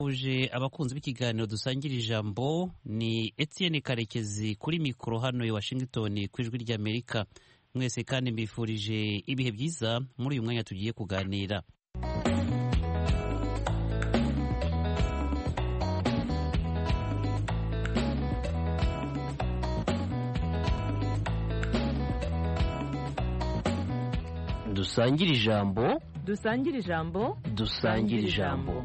uje abakunzi b'ikiganiro dusangira ijambo ni Etienne Karekezi kuri mikoro hano i Washington ku ijwi ry'Amerika. Mwese kandi mbifurije ibihe byiza muri uyu mwanya tugiye kuganira. Dusangira ijambo, dusangira ijambo, dusangira ijambo.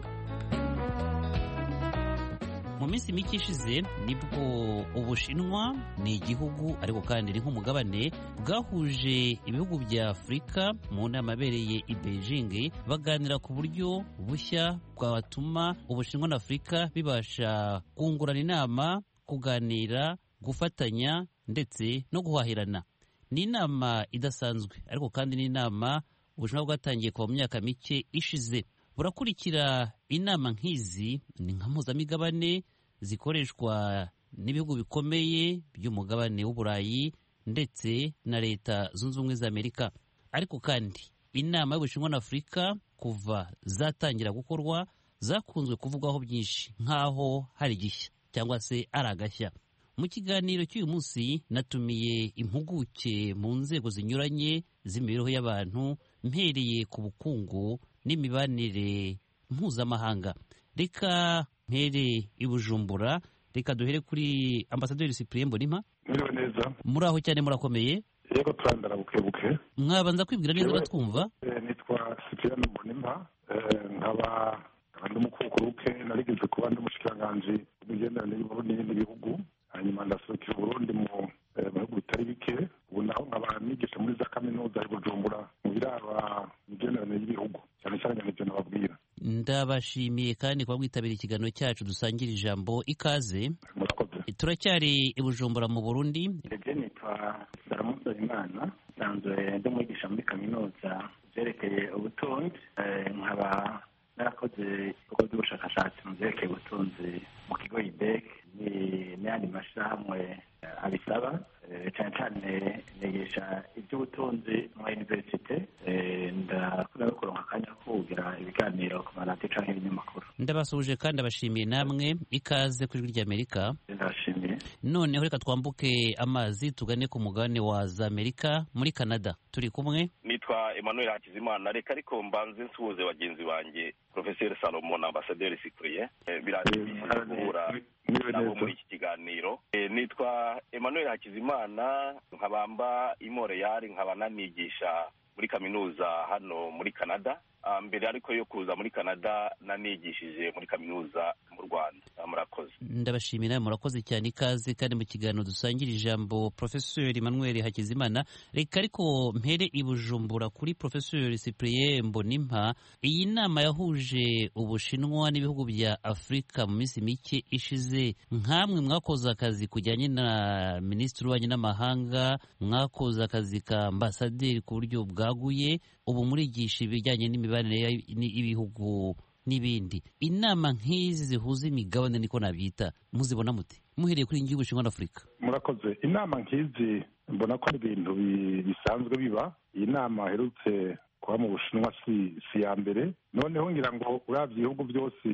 Mu minsi mike ishize nibwo Ubushinwa ni igihugu ariko kandi ni nk'umugabane bwahuje ibihugu bya Afurika mu nama yabereye i Beijing baganira ku buryo bushya bwatuma Ubushinwa na Afurika bibasha kungurana inama, kuganira, gufatanya ndetse no guhahirana. Ni inama idasanzwe ariko kandi ni inama Ubushinwa bwatangiye kuva mu myaka mike ishize. Burakurikira inama nk'izi ni nka mpuzamigabane zikoreshwa n'ibihugu bikomeye by'umugabane w'Uburayi ndetse na Leta Zunze Ubumwe za Amerika. Ariko kandi inama y'Ubushinwa na Afurika kuva zatangira gukorwa zakunzwe kuvugwaho byinshi nk'aho hari igishya cyangwa se ari agashya. Mu kiganiro cy'uyu munsi natumiye impuguke mu nzego zinyuranye z'imibereho y'abantu mpereye ku bukungu n'imibanire mpuzamahanga. Reka mpere i Bujumbura, reka duhere kuri Ambasaderi Cyprien Mbonimpa. Mwiriwe neza. Muri aho cyane murakomeye? Yego turandara buke. Mwabanza kwibwira neza batwumva? Nitwa Cyprien Mbonimpa, nkaba ndi umukukuruke, narigeze kuba ndi umushikiranganji w'imigenderanire y'Uburundi n'ibindi bihugu, hanyuma ndasohokera Uburundi mu bihugu bitari bike. Ubu naho nkaba nigisha muri za kaminuza i Bujumbura mu biraba imigenderanire y'ibihugu, cyane cyane n'ibyo nababwira. Ndabashimiye kandi kuba mwitabira ikiganiro cyacu dusangira ijambo. Ikaze. Murakoze. Turacyari i Bujumbura mu Burundi. Ndetse nitwa Salomo Imana, nsanzwe ndi umwigisha muri kaminuza byerekeye ubutunzi, nkaba narakoze ibikorwa by'ubushakashatsi mu byerekeye ubutunzi mu kigo IDEC n'ayandi mashyirahamwe abisaba, cyane cyane nigisha iby'ubutunzi mu universite. Ndakunda kuronka akanya ko kugira ibiganiro ku maradiyo cyangwa ibinyamakuru. Ndabasuhuje kandi abashimiye namwe. Ikaze ku ijwi ry'Amerika. Ndabashimiye. Noneho reka twambuke amazi tugane ku mugabane wa za Amerika muri Canada. Turi kumwe. Nitwa Emmanuel Hakizimana. Reka ariko mbanze nsuhuze bagenzi banjye Professeur Salomon na Ambasaderi Cyprien. Birashimishije guhura nabo muri iki kiganiro. Nitwa Emmanuel Hakizimana, nkabamba i Montreal, nkaba nanigisha muri kaminuza hano muri Canada. Mbere ariko yo kuza muri Canada nanigishije muri kaminuza mu Rwanda. Murakoze. Ndabashimira, murakoze cyane. Ikaze kandi mu kiganiro dusangira ijambo Professeur Emmanuel Hakizimana. Reka ariko mpere i Bujumbura kuri Professeur Cyprien Mbonimpa. Iyi nama yahuje Ubushinwa n'ibihugu bya Afurika mu minsi mike ishize. Nkamwe mwakoze akazi kujyanye na Minisitiri w'Ububanyi n'Amahanga, mwakoze akazi ka Ambasaderi ku buryo bwaguye, ubu murigisha ibijyanye n'imibanire y'ibihugu n'ibindi. Inama nk'izi zihuza imigabane niko nabyita, muzibona mute muhereye kuri ingigo y'Ubushinwa na Afurika? Murakoze. Inama nk'izi mbona ko ari ibintu bisanzwe biba. Iyi nama aherutse kuba mu Bushinwa si ya mbere. Noneho ngira ngo uravye ibihugu byose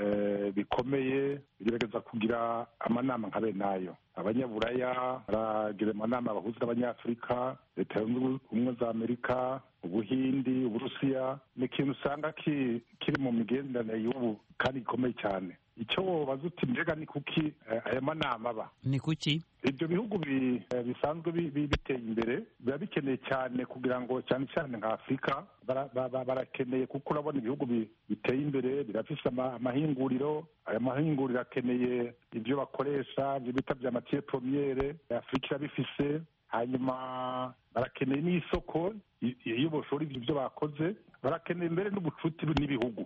bikomeye bigerageza kugira amanama nka bene ayo. Abanyaburaya baragira amanama bahuza n'Abanyafurika, Leta Zunze Ubumwe za Amerika, Ubuhindi, Uburusiya. Ni ikintu usanga kiri mu migenderanire y'ubu kandi gikomeye cyane. Icyo wobaza uti mbega ni kuki aya manama aba? Ni kuki ibyo bihugu bisanzwe biteye imbere biba bikeneye cyane kugira ngo cyane cyane nka Afurika barakeneye, kuko urabona ibihugu biteye imbere birafise amahinguriro. Aya mahinguriro akeneye ibyo bakoresha ibyo bita bya matière première, Afurika irabifise. Hanyuma barakeneye n'isoko iyo boshora ibyo bakoze, barakeneye mbere n'ubucuti n'ibihugu.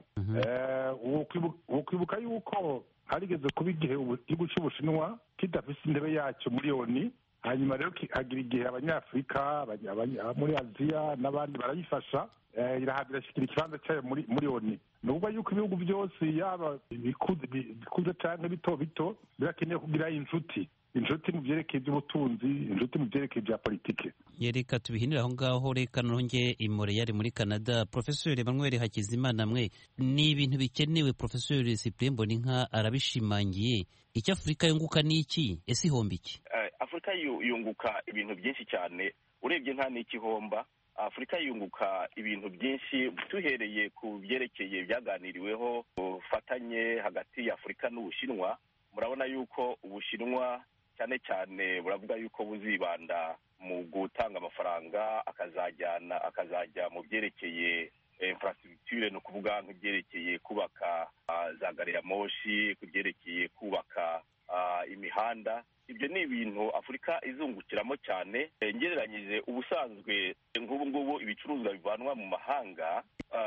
Ukwibuka yuko harigeze kuba igihe igihugu cy'Ubushinwa kidafise intebe yacyo muri ONU, hanyuma rero hagira igihe Abanyafurika, muri Aziya n'abandi barayifasha, irashyikira ikibanza cyayo muri ONU. Ni ukuvuga yuko ibihugu byose yaba bikuze cyangwa bito birakeneye kugira inshuti. inshuti mu byerekeye iby'ubutunzi, inshuti mu byerekeye ibya politike. Reka tubihinire aho ngaho. Reka nonge Imoreyari muri Canada. Profesor Emmanuel Hakizimana, mwe ni ibintu bikenewe. Profesor Cyprien Mboninka arabishimangiye. Icyo Afurika yunguka ni iki? Ese ihomba iki? Afurika yunguka ibintu byinshi cyane. Urebye nta n'ikihomba. Afurika yunguka ibintu byinshi, tuhereye ku byerekeye byaganiriweho ubufatanye hagati ya Afurika n'Ubushinwa. Murabona yuko Ubushinwa cyane cyane buravuga yuko buzibanda mu gutanga amafaranga akazajya mu byerekeye infrastructure, ni ukuvuga nk'ibyerekeye kubaka za gari ya moshi, kubyerekeye kubaka imihanda. Ibyo ni ibintu Afurika izungukiramo cyane. Ngereranyije ubusanzwe nk'ubu ngubu ibicuruzwa bivanwa mu mahanga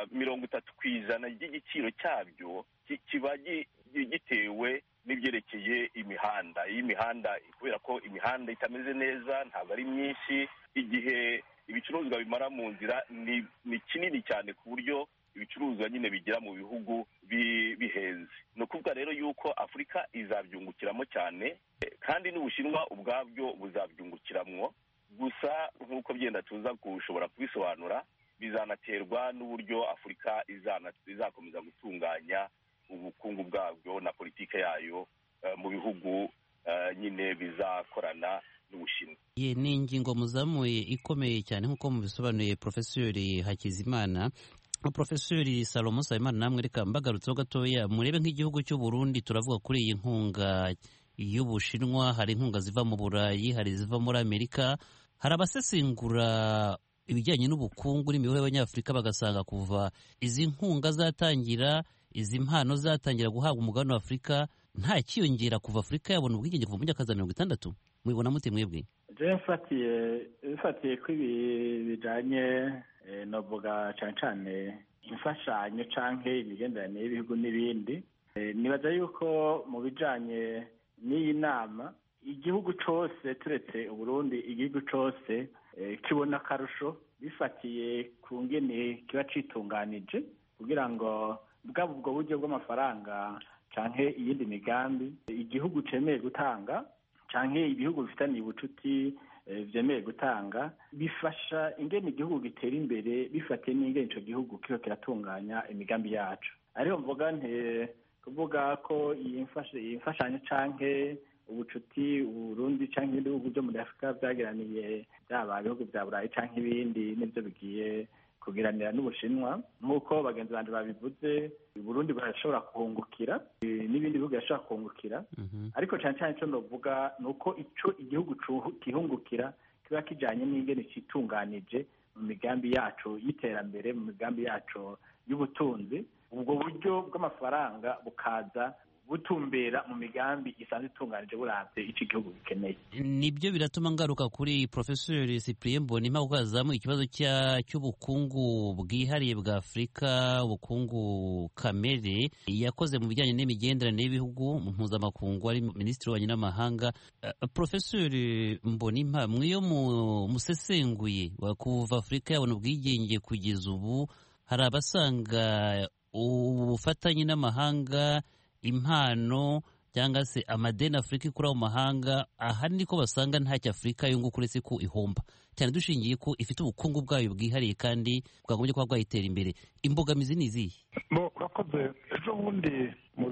30% ry'igiciro cyabyo kiba gitewe n'ibyerekeye imihanda. Iyi mihanda, kubera ko imihanda itameze neza, ntabwo ari myinshi, igihe ibicuruzwa bimara mu nzira ni kinini cyane ku buryo ibicuruzwa nyine bigera mu bihugu bihenze. Ni ukuvuga rero yuko Afurika izabyungukiramo cyane, kandi n'Ubushinwa ubwabyo buzabyungukiramo. Gusa nk'uko byenda tuza gushobora kubisobanura, bizanaterwa n'uburyo Afurika izakomeza gutunganya ubukungu bwabyo na politike yayo mu bihugu nyine bizakorana n'Ubushinwa. Ni ingingo muzamuye ikomeye cyane nk'uko mubisobanuye Profesor Hakizimana. Profesor Salomo Nsabimana, namwe reka mbagarutseho gatoya. Murebe nk'igihugu cy'u Burundi, turavuga kuri iyi nkunga y'Ubushinwa. Hari inkunga ziva mu Burayi, hari ziva muri Amerika. Hari abasesengura ibijyanye n'ubukungu n'imibereho y'Abanyafurika bagasanga kuva izi nkunga zatangira, izi mpano zatangira guhabwa umugabane wa Afurika, nta kiyongera kuva Afurika yabona ubwigenge kuva mu myaka za 60. Mubibona mute mwebwe? Bifatiye ko ibi bijanye novuga cyane imfashanyo canke imigenderanire y'ibihugu n'ibindi, nibaza yuko mu bijanye n'iyi nama igihugu cose turetse Uburundi, igihugu cose kibona akarusho bifatiye ku ngene kiba citunganije kugira ngo bwaba ubwo buryo bw'amafaranga canke iyindi migambi igihugu cemeye gutanga canke ibihugu bifitaniye ubucuti vyemeye gutanga, bifasha ingene igihugu gitera imbere bifatiye n'ingene ico gihugu kiba kiratunganya imigambi yacu. Ariho mvuga kuvuga ko iyi mfashanyo canke ubucuti Uburundi canke ibindi bihugu byo muri Afurika byageraniye, byaba ibihugu bya Burayi canke ibindi, nivyo bigiye kugiranira n'Ubushinwa. Nk'uko bagenzi banje babivuze, Burundi barashobora kuhungukira, n'ibindi bihugu birashobora kuhungukira. Ariko cyane cyane icyo ndavuga ni uko ico igihugu kihungukira kiba kijanye n'ingene citunganije mu migambi yacu y'iterambere, mu migambi yacu y'ubutunzi. Ubwo buryo bw'amafaranga bukaza butumbera mu migambi isanzwe itunganije buravye ico igihugu gikeneye. Nibyo biratuma ngaruka kuri Profesor Cyprien Mboninka kuko azamuye ikibazo cy'ubukungu bwihariye bwa Afurika, ubukungu kamere yakoze mu bijyanye n'imigenderanire y'ibihugu mpuzamakungu, ari Minisitiri w'Ububanyi n'Amahanga. Profesor Mboninka, mwiyo musesenguye kuva Afurika yabona ubwigenge kugeza ubu, hari abasanga ubufatanye n'amahanga, impano cyangwa se amadeni Afurika ikura mu mahanga, ahanini ko basanga ntacyo Afurika yunguka uretse ko ihomba, cyane dushingiye ko ifite ubukungu bwayo bwihariye kandi bwagombye kuba bwayitera imbere. Imbogamizi ni izihe? Urakoze. Ejo bundi mu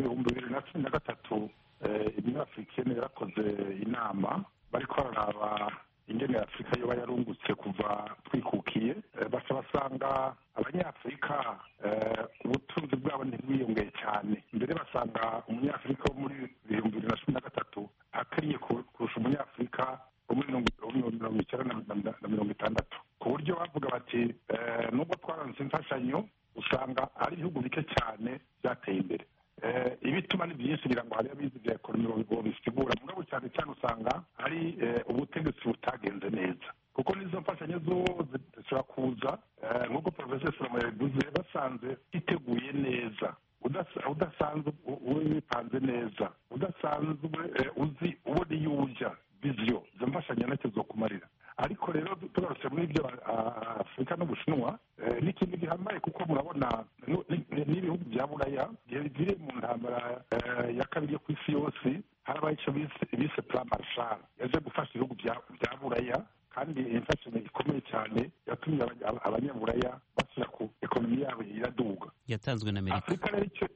2013 Afurikene yarakoze inama bariko bararaba ingene Afurika yoba yarungutse kuva twikukiye. Basanga Abanyafurika ubutunzi bwabo ntibwiyongeye cyane. Mbere basanga umunyafurika wo muri 2013 akwiye kurusha umunyafurika wo muri 1960, ku buryo bavuga bati nubwo twaranze imfashanyo usanga ari ibihugu bike cyane byateye imbere. Ibituma ni byinshi ngira ngo hari abizi bya ekonomi bisigura, mugabo cyane cyane usanga ari ubutegetsi butagenze neza, kuko nizo mfashanyo zose zishobora kuza nk'uko Professor Salomo yabivuze, basanze iteguye neza, udasanzwe wipanze neza, udasanzwe uzi ubona iyo uja viziyo, izo mfashanyo ntacyo zokumarira. Ariko rero tugarutse muri ibyo Afurika n'Ubushinwa n'ikindi gihambaye, kuko murabona n'ibihugu bya Buraya biviriye mu ntambara ya kabiri yo ku isi yose harabaye icyo bise plan Marshall yaje gufasha ibihugu bya buraya kandi imfashanyo ikomeye cyane yatumye abanyaburaya bashyira ku ekonomi yabo iraduga, yatanzwe na Amerika. Afurika rero icyo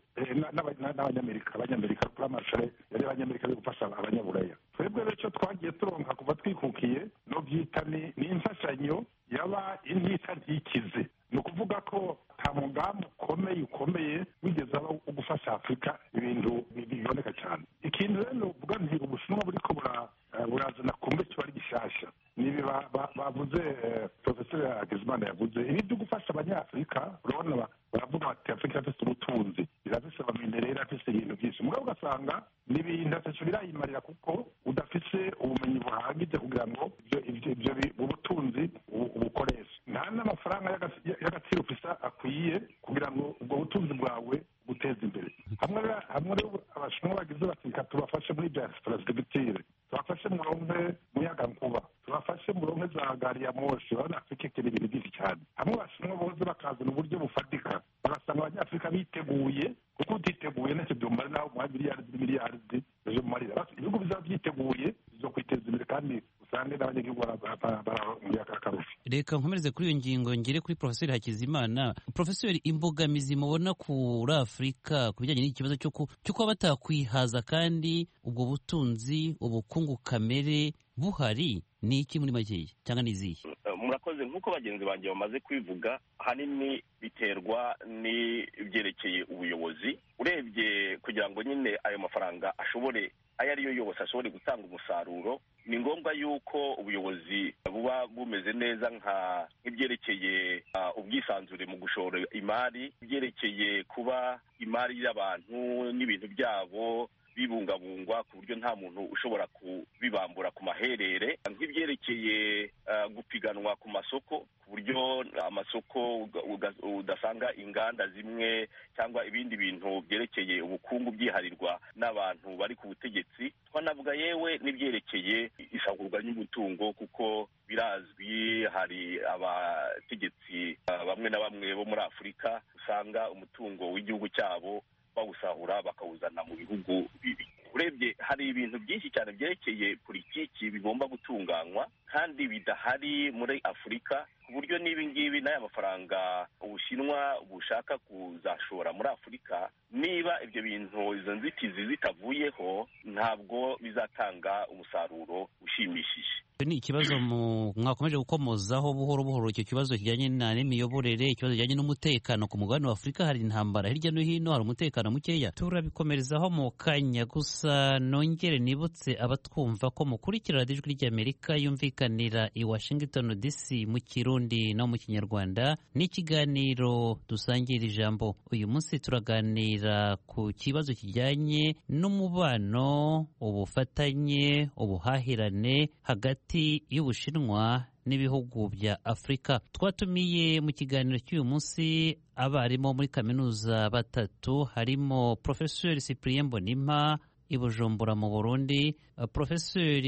abanyamerika plan Marshall yari abanyamerika bari gufasha abanyaburaya. Twebwe rero icyo twagiye turonka kuva twikukiye no byita ni imfashanyo yaba intita ntikize, ni ukuvuga ko nta mugambi ukomeye wigeze aba wo gufasha Afurika ibintu biboneka cyane. Ikintu rero uvuga nti Ubushinwa buriko burazana kumbe cyo ari gishasha nibi bavuze Professor Hakizimana yavuze ibi byo gufasha abanyafurika. Urabona baravuga bati Afurika ifite ubutunzi, irafise abaminerere, irafise ibintu byinshi, mugabo ugasanga ni ibintu atacyo birayimarira kuko udafise ubumenyi buhagije kugira ngo ibyo ubutunzi ubukoreshe. Nta n'amafaranga y'agaciro ufise akwiye kugira ngo ubwo butunzi bwawe buteze imbere. Hamwe rero Abashinwa bagize bati reka tubafashe muri bya infrastructure, tubafashe muronke muyagankuba, tubafashe muronke za gari ya moshi. Urabona Afurika ikeneye ibintu byinshi cyane. Hamwe Abashinwa boze bakazana uburyo bufatika, bagasanga abanyafurika biteguye, kuko utiteguye ntacyo byumara naho umuha miliyaridi ejo mumarira. Ibihugu bizaba byiteguye bizo kwiteza imbere kandi usange n'abanyagihugu baramuye akarusho. Reka nkomereze kuri iyo ngingo ngere kuri Professor Hakizimana. Professor, imbogamizi mubona kuri Afurika ku bijyanye n'ikibazo cyo kuba batakwihaza kandi ubwo butunzi ubukungu kamere buhari ni iki muri makeya cyangwa n'izihe? Murakoze. nk'uko bagenzi banjye bamaze kwivuga, ahanini biterwa n'ibyerekeye ubuyobozi. Urebye kugira ngo nyine ayo mafaranga ashobore ayo ariyo yose ashobore gutanga umusaruro, ni ngombwa yuko ubuyobozi buba bumeze neza nk'ibyerekeye ubwisanzure mu gushora imari, ibyerekeye kuba imari y'abantu n'ibintu byabo bibungabungwa ku buryo nta muntu ushobora kubibambura ku maherere, nk'ibyerekeye gupiganwa ku masoko ku buryo amasoko udasanga inganda zimwe cyangwa ibindi bintu byerekeye ubukungu byiharirwa n'abantu bari ku butegetsi. Twanavuga yewe n'ibyerekeye isagurwa ry'umutungo, kuko birazwi hari abategetsi bamwe na bamwe bo muri Afurika usanga umutungo w'igihugu cyabo bawusahura bakawuzana mu bihugu bibi. Urebye hari ibintu byinshi cyane byerekeye politiki bigomba gutunganywa kandi bidahari muri Afurika, ku buryo n'ibi ngibi n'aya mafaranga Ubushinwa bushaka kuzashora muri Afurika, niba ibyo bintu izo nzitizi zitavuyeho ntabwo bizatanga umusaruro ushimishije. Ni ikibazo mwakomeje gukomozaho buhoro buhoro, icyo kibazo kijyanye n'imiyoborere, ikibazo kijyanye n'umutekano ku mugabane wa Afurika. Hari intambara hirya no hino, hari umutekano mukeya. Turabikomerezaho mu kanya, gusa nongere nibutse abatwumva ko mukurikira radiyo ijwi ry'Amerika yumvikanira i Washington DC mu Kirundi no mu Kinyarwanda. N'ikiganiro dusangira ijambo. Uyu munsi turaganira ku kibazo kijyanye n'umubano, ubufatanye, ubuhahirane hagati y'Ubushinwa n'ibihugu bya Afurika. Twatumiye mu kiganiro cy'uyu munsi abarimu muri kaminuza batatu, harimo Professor Cyprien Mbonimpa i Bujumbura mu Burundi, Professor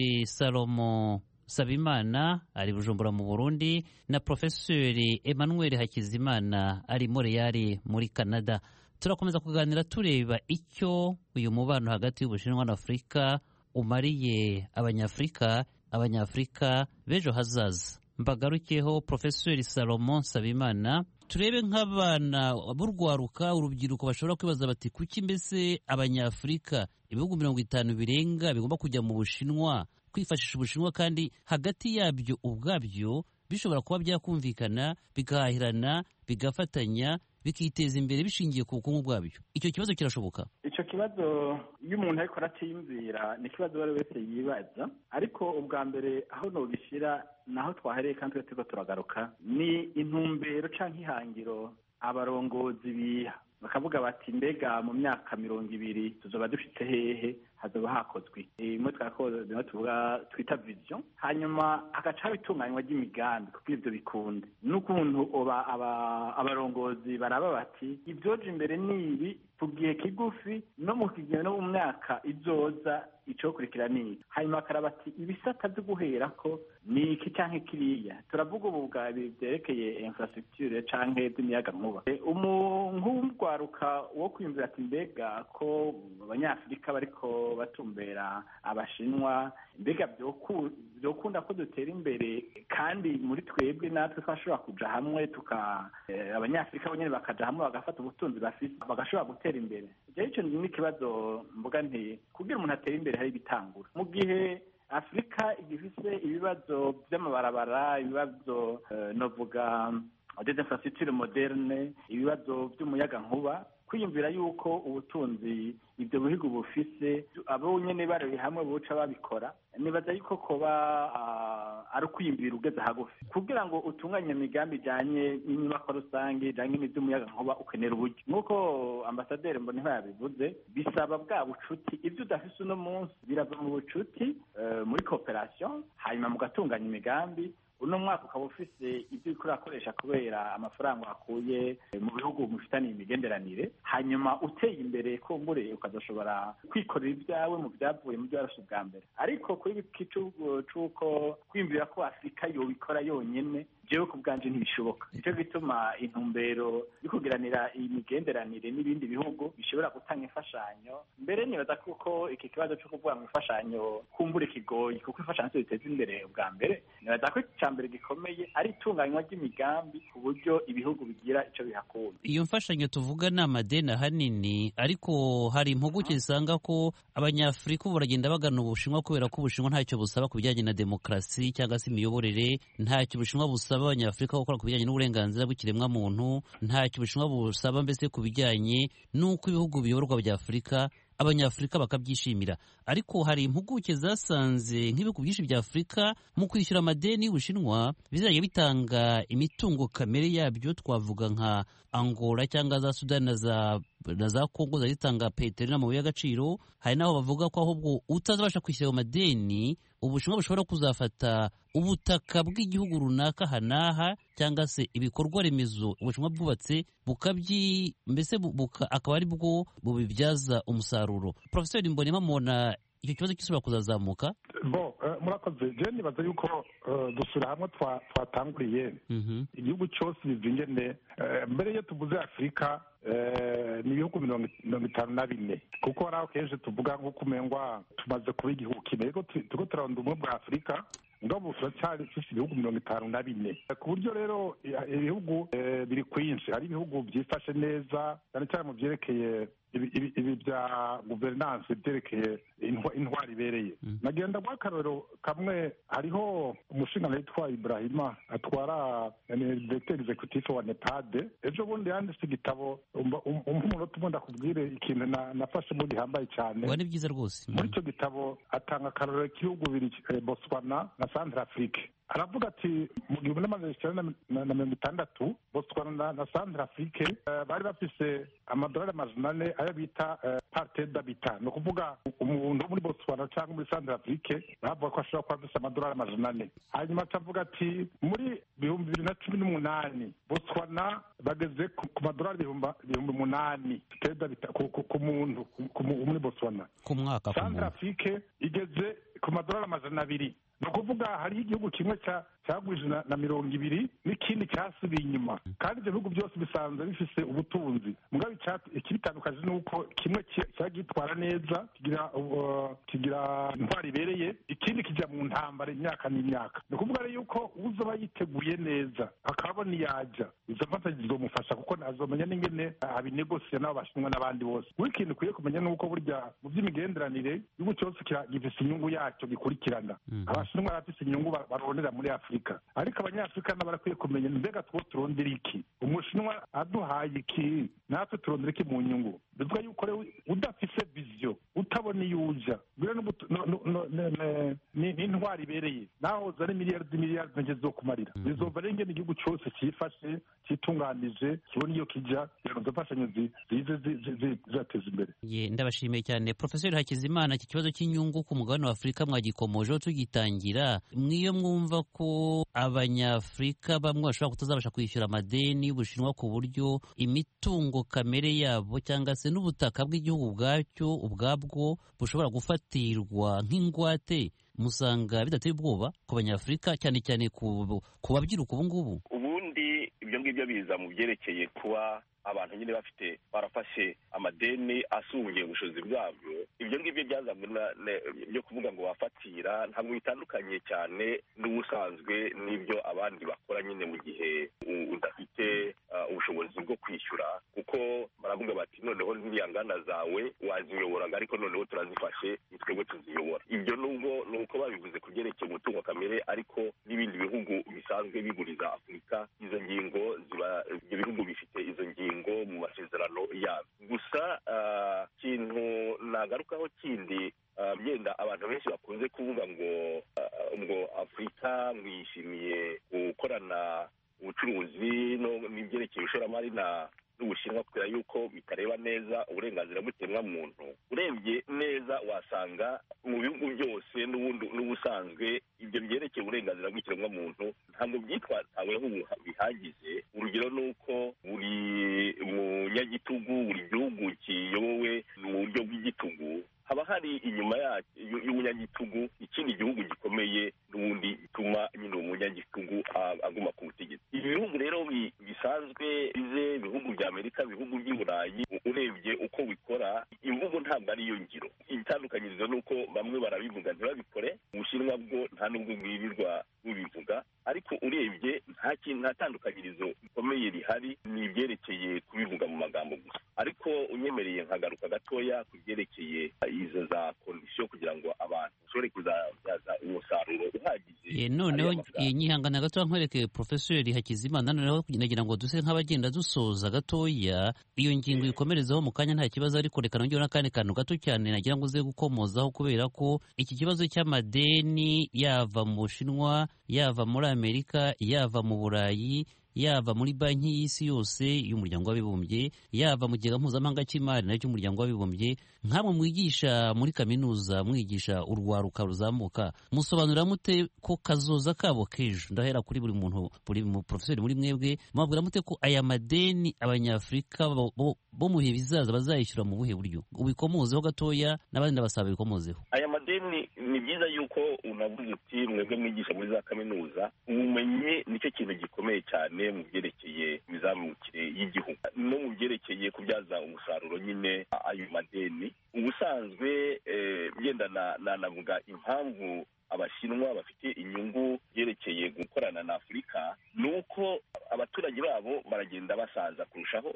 Salomo Sabimana ari Bujumbura mu Burundi, na Professor Emmanuel Hakizimana ari Montreal muri Canada. Turakomeza kuganira tureba icyo uyu mubano hagati y'Ubushinwa na Afurika umariye abanyafurika b'ejo hazaza. Mbagarukeho Professor Salomo Sabimana, turebe nk'abana b'urwaruka, urubyiruko bashobora kwibaza bati kuki mbese abanyafurika ibihugu 50 birenga bigomba kujya mu Bushinwa kwifashisha Ubushinwa, kandi hagati yabyo ubwabyo bishobora kuba byakumvikana, bigahahirana, bigafatanya, bikiteza imbere bishingiye ku bukungu bwabyo. Icyo kibazo kirashoboka? Icyo kibazo iyo umuntu ariko aracyiyumvira ni ikibazo uwo ari wese yibaza, ariko ubwa mbere aho nogishyira naho twahereye kandi turiko turagaruka ni intumbero canke ihangiro abarongozi biha, bakavuga bati mbega mu myaka 20 tuzoba dushitse hehe, hazoba hakozwe imwe twakoze tuvuga twita vision, hanyuma hagaca bitunganywa ry'imigambi kuko ivyo bikunde n'ukuntu abarongozi baraba bati ibyoje imbere nibi ku gihe kigufi no mu kigihe no mu myaka izoza icokurikira niki. Hanyuma akaraba ati ibisata vyo guherako ni iki canke kiriya. Turavuga ubu bwa byerekeye infrastructure canke by'imiyagankuba. Nk'urwaruka wo kwiyumvira ati mbega ko abanyafurika bariko batumbera abashinwa, mbega vyokunda ko dutera imbere kandi muri twebwe natwe twashobora kuja hamwe abanyafurika bonyene bakaja hamwe bagafata ubutunzi bafise bagashobora gutera imbere. Ico ni ikibazo mvuga nti kugira umuntu atera imbere hari bitangura. Mu gihe Afrika igifise ibibazo vy'amabarabara, ibibazo novuga des infrastructures moderne, ibibazo vy'umuyagankuba, kwiyumvira yuko ubutunzi ibyo bihugu bufise abo nyene bari hamwe boca babikora, nibaza yuko koba ari ukwiyumvira ugeze hagufi kugira ngo utunganye imigambi ijanye n'inyubako rusange ijanye n'ivy'umuyagankuba ukenera uburyo. Nk'uko ambasaderi Mboniho yabivuze, bisaba bwa bucuti. Ivyo udafise uno munsi birava mu bucuti, muri cooperation, hanyuma mugatunganya imigambi. Uno mwaka ukaba ufise ibyo uriko urakoresha kubera amafaranga wakuye mu bihugu mufitaniye imigenderanire, hanyuma uteye imbere kumbure ukazoshobora kwikorera ibyawe mu byavuye mu byarashe bwa mbere. Ariko kuri iki c'uko kwiyumvira ko Afrika yobikora yonyene, jewe ku bwanje ntibishoboka. Nico gituma intumbero yo kugiranira imigenderanire n'ibindi bihugu bishobora gutanga imfashanyo. Mbere nibaza kuko iki kibazo cyo kuvuga mu imfashanyo kumbure kigoye, kuko imfashanyo ziteza imbere ubwa mbere. Nibaza ko icambere gikomeye ari itunganywa ry'imigambi ku buryo ibihugu bigira ico bihakunda. Iyo mfashanyo tuvuga ni amadeni ahanini, ariko hari impuguke zisanga ko abanyafurika ubu baragenda bagana Ubushinwa kubera ko Ubushinwa ntacyo busaba ku bijyanye na demokarasi cyangwa se imiyoborere, ntacyo Ubushinwa busaba abanyafurika gukora ku bijyanye n'uburenganzira bw'ikiremwamuntu, ntacyo Ubushinwa busaba mbese ku bijyanye n'uko ibihugu biyoborwa bya Afurika abanyafurika bakabyishimira. Ariko hari impuguke zasanze nk'ibihugu byinshi bya Afurika mu kwishyura amadeni y'Ubushinwa bizajya bitanga imitungo kamere yabyo, twavuga nka Angola cyangwa za Sudani na za Kongo zitanga peteroli n'amabuye y'agaciro. Hari n'aho bavuga ko ahubwo utazabasha kwishyura ayo madeni Ubushinwa bushobora kuzafata ubutaka bw'igihugu runaka hanaha cyangwa se ibikorwa remezo Ubushinwa bwubatse mbese akaba ari bwo bubibyaza umusaruro. Professor Mbonimpa mubona icyo kibazo kisubira kuzazamuka? Murakoze. Je nibaza yuko dusura hamwe twatanguriye igihugu cyose bizingene. Mbere yo tuvuze Afrika ni ibihugu 54, kuko hari aho kenshi tuvuga nk'uko umengwa tumaze kuba igihugu kimwe, ariko turiko turarondera ubumwe bwa Afrika ngabo turacyari dufite ibihugu 54. Ku buryo rero ibihugu biri kwinshi, hari ibihugu byifashe neza cyane cyane mu byerekeye ibi bya guverinance, byerekeye intwari ibereye. Nagenda guha akarorero kamwe. Hariho umushinga witwa Ibrahima atwara directeur executif wa NEPAD. Ejo bundi yanditse igitabo, umunota umwe ndakubwire ikintu nafashe mu gihambaye cyane. Ni byiza rwose. Muri icyo gitabo atanga akarorero k'ibihugu biri Botswana na Centrafrique. Aravuga ati mu 1960 Botswana na Centrafrique bari bafise amadolari $400 ayo bita parte d'habitat. No kuvuga umuntu muri Botswana cyangwa muri Centrafrique bavuga ko ashobora kuba afise amadolari $400. Hanyuma atavuga ati muri 2018 Botswana bageze ku madolari $8,000 parte d'habitat ku muntu muri Botswana. Ku mwaka. Centrafrique igeze ku madolari $200. Ni ukuvuga hariho igihugu kimwe cyagwije na 20 n'ikindi cyasubiye inyuma, kandi ibyo bihugu byose bisanzwe bifise ubutunzi. Mugabe ikibitandukanye ni uko kimwe cyagitwara neza, kigira intwari ibereye, ikindi kijya mu ntambara imyaka n'imyaka. Ni ukuvuga rero yuko uzoba yiteguye neza akabona iyajya, izo mfashanyo zizomufasha kuko azomenya n'ingene abinegosiye n'abo Bashinwa n'abandi bose. Ikintu ukwiye kumenya ni uko burya mu by'imigenderanire igihugu cyose gifise inyungu yacyo gikurikirana. Abashinwa barafise inyungu barondera muri Afurika, ariko abanyafurika nabo barakwiye kumenya mbega two turondera iki, Umushinwa aduhaye iki, natwe turondera iki mu nyungu. Bivuga yuko rero udafise vision, utabona iyo uja, bire n'intwari ibereye naho zari miliyari nke zo kumarira bizova rero ingene igihugu cyose cyifashe cyitunganije kibona iyo kijya kugira ngo izo mfashanyo zize zizateza imbere. Ndabashimiye cyane Profeseri Hakizimana. Iki kibazo cy'inyungu ku mugabane wa Afurika mwagikomojeho tugitangira, mwiyo mwumva ko abanyafurika bamwe bashobora kutazabasha kwishyura amadeni y'Ubushinwa ku buryo imitungo kamere yabo cyangwa se n'ubutaka bw'igihugu ubwabwo bushobora gufatirwa nk'ingwate, musanga bidateye ubwoba ku banyafurika cyane cyane ku babyiruka ubu ngubu? Ubundi ibyo ngibyo biza mu byerekeye kuba abantu nyine barafashe amadeni asungiye ubushobozi bwabyo. Ibyo ngibyo byazanywe byo kuvuga ngo bafatira ntabwo bitandukanye cyane n'ubusanzwe n'ibyo abandi bakora nyine mu gihe udafite ubushobozi bwo kwishyura, kuko baravuga bati noneho ziriya nganda zawe waziyoboraga ariko noneho turazifashe ni twebwe tuziyobora. Ibyo nubwo ni uko babivuze ku byerekeye umutungo kamere, ariko n'ibindi bihugu bisanzwe biguriza Afurika izo ngingo ibyo bihugu bifite izo ngingo mu masezerano yabo. Gusa ikintu nagarukaho kindi byenda abantu benshi bakunze kuvuga ngo Afurika mwishimiye gukorana ubucuruzi n'ibyerekeye ishoramari n'Ubushinwa kubera yuko bitareba neza uburenganzira bw'ikiremwa muntu. Urebye neza wasanga mu bihugu byose n'ubusanzwe ibyo byerekeye uburenganzira bw'ikiremwa muntu ntabwo byitwataweho bihagije. Urugero ni uko buri munyagitugu, buri gihugu kiyobowe mu buryo bw'igitugu, haba hari inyuma y'umunyagitugu ikindi gihugu gikomeye n'ubundi gituma nyine uwo munyagitugu aguma ku butegetsi. Ibi bihugu rero bisanzwe ibihugu bya Amerika, ibihugu by'i Burayi, urebye uko bikora imvugo ntabwo ariyo ngiro. Itandukanyirizo ni uko bamwe barabivuga ntibabikore, Ubushinwa bwo nta nubwo bwirirwa bubivuga, ariko urebye nta tandukanyirizo rikomeye rihari, ni ibyerekeye kubivuga mu magambo gusa. Ariko unyemereye nkagaruka gatoya ku byerekeye izo za kondisiyo kugira ngo abantu bashobore kuzabyaza umusaruro uhagije. Noneho nyihangana gatoya nkwereke Profeseri Hakizimana, noneho nagira ngo duse nk'abagenda dusoza gatoya iyo ngingo ikomerezaho mu kanya nta kibazo, ariko reka nongere n'akandi kantu gato cyane nagira ngo uze gukomozaho, kubera ko iki kibazo cy'amadeni yava mu Bushinwa, yava muri Amerika, yava mu Burayi, yava muri banki y'isi yose y'umuryango w'abibumbye, yava mu kigega mpuzamahanga cy'imari nacyo cy'umuryango w'abibumbye, nkamwe mwigisha muri kaminuza, mwigisha urwaruka ruzamuka, musobanurira mute ko kazoza kabo k'ejo, ndahera kuri buri muntu, buri mu profeseri muri mwebwe, mubabwira mute ko aya madeni abanyafurika bo mu bihe bizaza bazayishyura mu buhe buryo? Ubikomozeho gatoya n'abandi ndabasaba bikomozeho. Aya madeni ni byiza yuko unavuze uti mwebwe mwigisha muri za kaminuza, ubumenyi nicyo kintu gikomeye cyane mu byerekeye imizamukire y'igihugu no mu byerekeye kubyaza umusaruro nyine ayo madeni. Ubusanzwe byenda navuga impamvu Abashinwa bafite inyungu yerekeye gukorana na Afurika ni uko abaturage babo baragenda basaza kurushaho,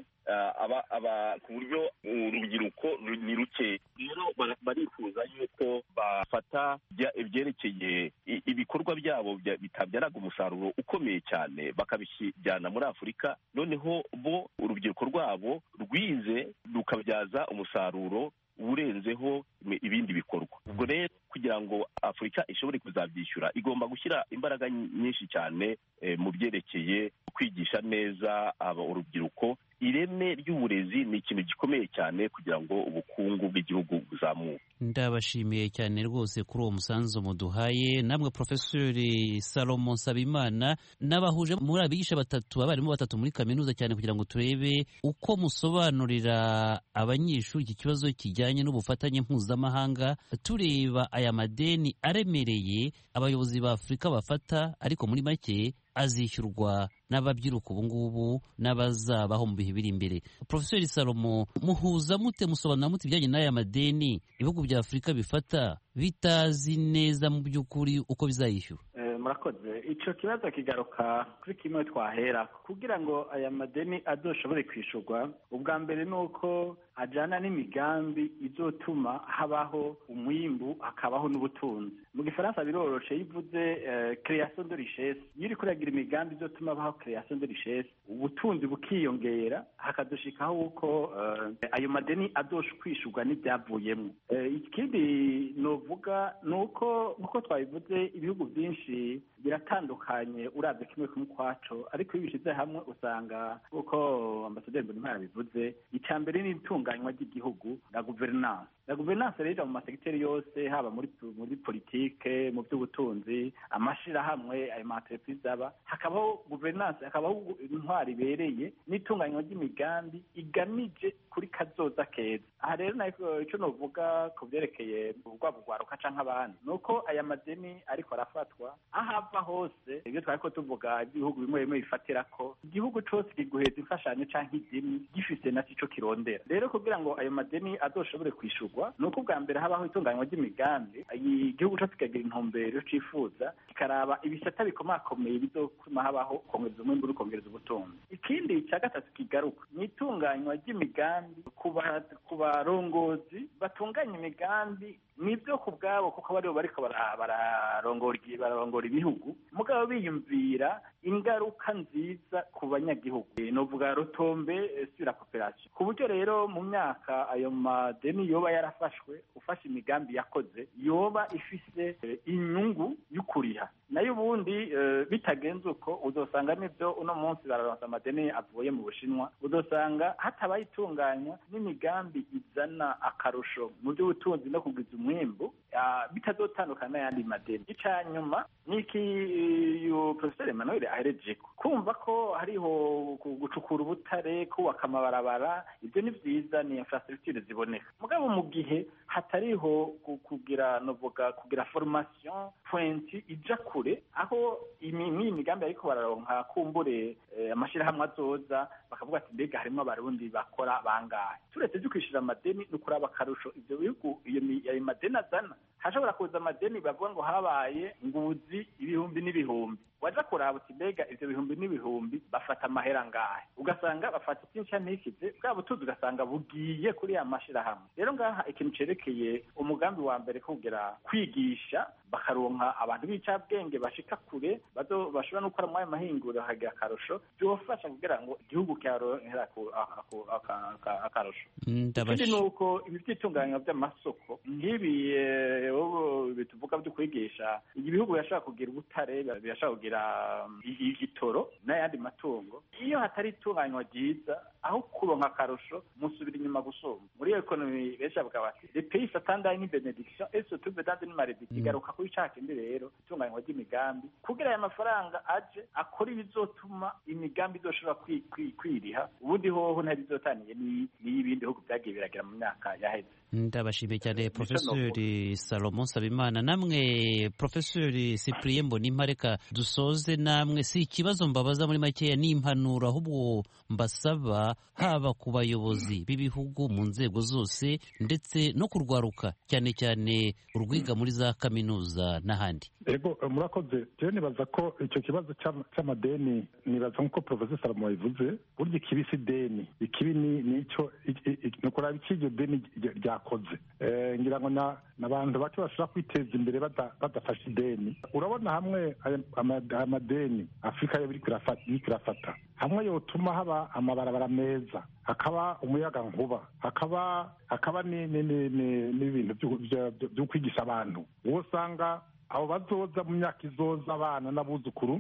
ku buryo urubyiruko ni ruke. Rero barifuza yuko bafata ibyerekeye ibikorwa byabo bitabyaraga umusaruro ukomeye cyane bakabijyana muri Afurika, noneho bo urubyiruko rwabo rwize rukabyaza umusaruro urenzeho ibindi bikorwa. Ubwo rero kugira ngo Afurika ishobore kuzabyishyura igomba gushyira imbaraga nyinshi cyane mu byerekeye kwigisha neza urubyiruko. Ireme ry'uburezi ni ikintu gikomeye cyane kugira ngo ubukungu bw'igihugu buzamuke. Ndabashimiye cyane rwose kuri uwo musanzu muduhaye. Namwe Profeseri Salomon Nsabimana n'abahuje muri abigisha abarimu batatu muri kaminuza, cyane kugira ngo turebe uko musobanurira abanyeshuri iki kibazo kijyanye n'ubufatanye mpuzamahanga, tureba aya madeni aremereye abayobozi ba Afurika bafata, ariko muri make azishyurwa n'ababyiruka ubu ngubu n'abazabaho mu bihe biri imbere. Profeseri Salomo, muhuza mute, musobanura mute ibijyanye n'aya madeni ibihugu bya Afurika bifata bitazi neza mu by'ukuri uko bizayishyura? Murakoze. Icyo kibazo kigaruka kuri kimwe twahera kugira ngo aya madeni adoshobore kwishyurwa. Ubwa mbere ni uko ajana n'imigambi izotuma habaho umwimbu hakabaho n'ubutunzi. Mu gifaransa biroroshe yivuze création de richesse. Iyo uriko uragira imigambi izotuma habaho création de richesse, ubutunzi bukiyongera, hakadushikaho uko ayo madeni azokwishurwa n'ibyavuyemo. Ikindi novuga nuko nkuko twabivuze ibihugu byinshi biratandukanye uravye kimwe kumwe kwaco, ariko iyo bishize hamwe usanga uko ambasaderi Mbonimpa bivuze, icya mbere ni itunganywa ry'igihugu na governance. Na governance rero mu masegiteri yose, haba muri politike, mu by'ubutunzi, amashirahamwe, ayo ma-entreprise aba, hakabaho governance, hakabaho intwari ibereye n'itunganywa ry'imigambi igamije kuri kazoza keza. Aha rero icyo novuga ku byerekeye urwaruka canke abandi nuko aya madeni ariko arafatwa ahava hose. Ibyo twariko tuvuga ibihugu bimwe bimwe bifatira ko igihugu cose kiguheza imfashanyo canke idini gifise na cico kirondera. Rero kugira ngo ayo madeni azoshobore kwishurwa nuko bwa mbere habaho itunganywa ry'imigambi, igihugu cose kikagira intumbero cifuza, kikaraba ibisata bikomakomeye bizotuma habaho kongereza umwimbu n'ukongereza ubutunzi. Ikindi cya gatatu kigaruka ni itunganywa ry'imigambi ku barongozi batunganya imigambi nibyo ku bwabo, kuko baribo bariko bararongora ibihugu, mugabo biyumvira ingaruka nziza ku banyagihugu. Novuga rotombe sur la population, ku buryo rero mu myaka ayo madeni yoba yarafashwe, ufashe imigambi yakoze yoba ifise inyungu y'ukuriha. Nayo ubundi bitagenze uko uzosanga nibyo uno munsi bararonsa amadeni avuye mu Bushinwa, uzosanga hatabaye itunganywa n'imigambi izana akarusho mu by'ubutunzi no kugwiza umwimbu, bitazotandukana n'ayandi madeni. Icanyuma niki Professor Emmanuel ahereje kumva ko hariho gucukura ubutare, kubaka amabarabara, ibyo ni vyiza, ni infrastructure ziboneka. Mugabo mu gihe hatariho kugira formation pointi ija kure, aho imigambi ariko bararonka kumbure amashirahamwe azoza bakavuga ati mbega harimo abarundi bakora bangahe. Turetse byo kwishira amadeni no kuraba akarusho ivyo bihugu iyo madeni azana, hashobora kuza amadeni bavuga ngo habaye nguzi ibihumbi n'ibihumbi, waja kuraba uti mbega ivyo bihumbi n'ibihumbi bafata amahera ngahe, ugasanga bafata ikintu ntikize bwa butunzi ugasanga bugiye kuri ya mashirahamwe. Rero ngaha ikintu cerekeye umugambi wa mbere kugira kwigisha bakaronka abantu b'icabwenge bashika kure bashobora no gukora mu mahinguriro hagira akarusho, byofasha kugira ngo igihugu cyaronkera akarusho. Ikindi nuko ibi byitunganywa by'amasoko nk'ibi bituvuga byo kwigisha, ibihugu birashaka kugira ubutare, birashaka kugira igitoro n'ayandi matungo. Iyo hatari itunganywa ryiza, aho kuronka akarusho musubira inyuma gusoma. Muri economy benshi bavuga bati les pays s'attendent une bénédiction et se trouvent dans une malédiction. Igaruka kuri caka indi rero itunganywa ry'imigambi kugira aya mafaranga aje akora ibizotuma imigambi izoshobora kwiriha, ubundi hoho ntabizotaniye n'ibindi bihugu byagiye biragira mu myaka yaheze. Ndabashimiye cyane Professor Salomon Nsabimana. Namwe Professor Cyprien Mbonimpa, reka dusoze namwe, si ikibazo mbabaza muri makeya, ni impanuro ahubwo mbasaba, haba ku bayobozi b'ibihugu mu nzego zose ndetse no kurwaruka cyane cyane urwiga muri za kaminuza n'ahandi. Ego murakoze. Jewe nibaza ko icyo kibazo cy'amadeni, nibaza nk'uko Professor Salomon yabivuze, burya ikibisi deni, ikibi nico nukuraba ikiryo deni ryakoze. Ngira ngo n'abantu bake bashobora kwiteza imbere badafashe ideni. Urabona hamwe amadeni Afrika yo biriko irafata, hamwe yotuma haba amabarabara meza, hakaba umuyaga nkuba, hakaba n'ibintu byo kwigisha abantu, wosanga abo bazoza mu myaka izoza, abana n'abuzukuru,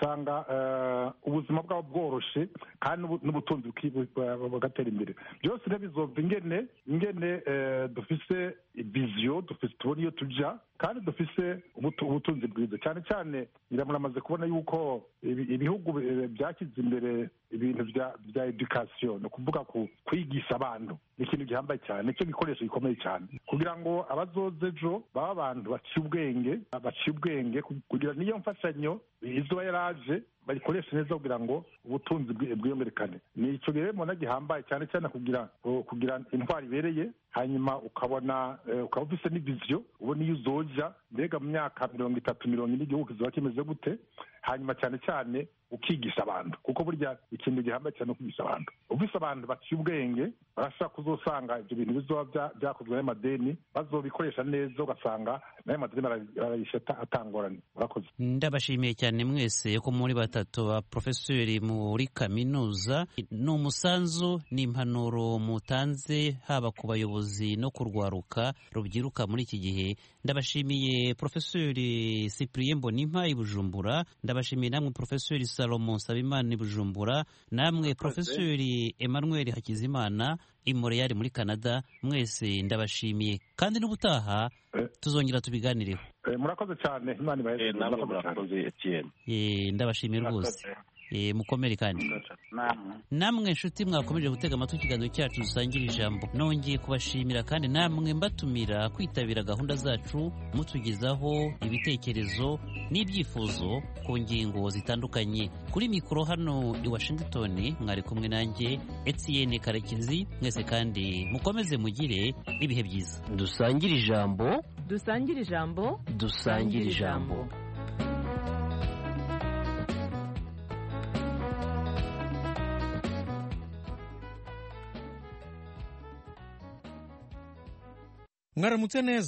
usanga ubuzima bwabo bworoshe kandi n'ubutunzi bugatera imbere. Byose bizova ingene dufise viziyo, tubona iyo tuja, kandi dufise ubutunzi bwiza. Cyane cyane muramaze kubona yuko ibihugu byashyize imbere ibintu bya education, ni ukuvuga kwigisha abantu, ni ikintu gihambaye cyane, nicyo gikoresho gikomeye cyane kugira ngo abazoza ejo baba abantu baciye ubwenge kugira niyo mfashanyo izuba yaraje bayikoresha neza kugira ngo ubutunzi bwiyongerekane. ni icyo rero mbona gihambaye cyane cyane kugira intwari ibereye, hanyuma ukaba ufise n'iviziyo ubona iyo uzoja mbega mu myaka 30-40 igihugu kizoba kimeze gute, hanyuma cyane cyane ukigisha abantu, kuko burya ikintu gihambaye cyane kwigisha abantu. ufise abantu baciye ubwenge barashaka kuzosanga ibyo bintu bizoba byakozwe n'amadeni bazobikoresha neza, ugasanga n'ayo madeni barayisha atangorane. murakoze. Ndabashimiye cyane mwese ko muri batatu ba profesori muri kaminuza. ni umusanzu n'impanuro mutanze haba ku bayobozi no kurwaruka rubyiruka muri iki gihe. Ndabashimiye Profesori Cyprien Mbonimpa i Bujumbura, ndabashimiye namwe Profesori Salomon Nsabimana i Bujumbura, namwe Profesori Emmanuel Hakizimana i Montreal muri Canada. mwese ndabashimiye kandi n'ubutaha tuzongera tubiganireho. murakoze cyane. Imana ibahe. murakoze Etienne. Ndabashimiye rwose. mukomere kandi namwe nshuti mwakomeje gutega amatwi ikiganiro cyacu dusangira ijambo. nongeye kubashimira kandi namwe mbatumira kwitabira gahunda zacu mutugezaho ibitekerezo n'ibyifuzo ku ngingo zitandukanye. kuri mikoro hano i Washington mwari kumwe nanjye Etienne Karekezi. mwese kandi mukomeze mugire ibihe byiza. dusangire ijambo, dusangire ijambo, dusangire ijambo. mwaramutse neza.